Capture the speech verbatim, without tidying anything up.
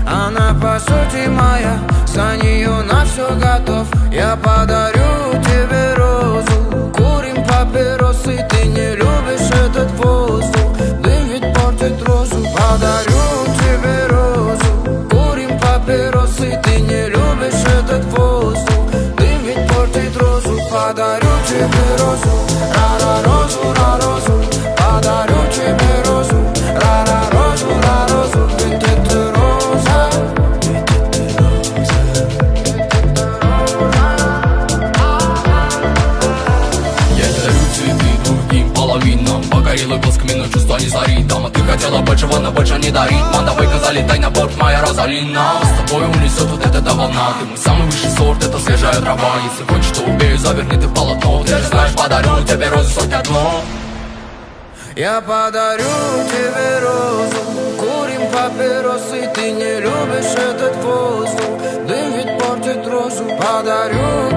Она по сути моя, за нее на все готов. Я подарю тебе розу, курим папиросы. Ты не любишь этот воздух, дым ведь портит розу. Подарю тебе розу, курим папиросы. Ты не любишь этот воздух, дым ведь портит розу. Подарю тебе розу, ра-ра, розу, ра-розу. Подарю тебе розу, ра-ра, розу, ра-розу. Ведь это роза, ведь это роза, ведь это роза. Я не дарю цветы другим половинам, погорелый глазками, но чувства не зарит. Дама, ты хотела большего, но больше не дарит. Мандавайка, залетай на борт, моя Розалина. С тобой унесет вот эта волна. Ты мой самый высший сорт, это свежая трава. Если хочешь, то убей, заверни ты в полотно. Ты же знаешь, подарю тебе розу сотни одно. Я подарю тебе розу, курим папиросы. Ты не любишь этот воздух, дым ведь портит розу. Подарю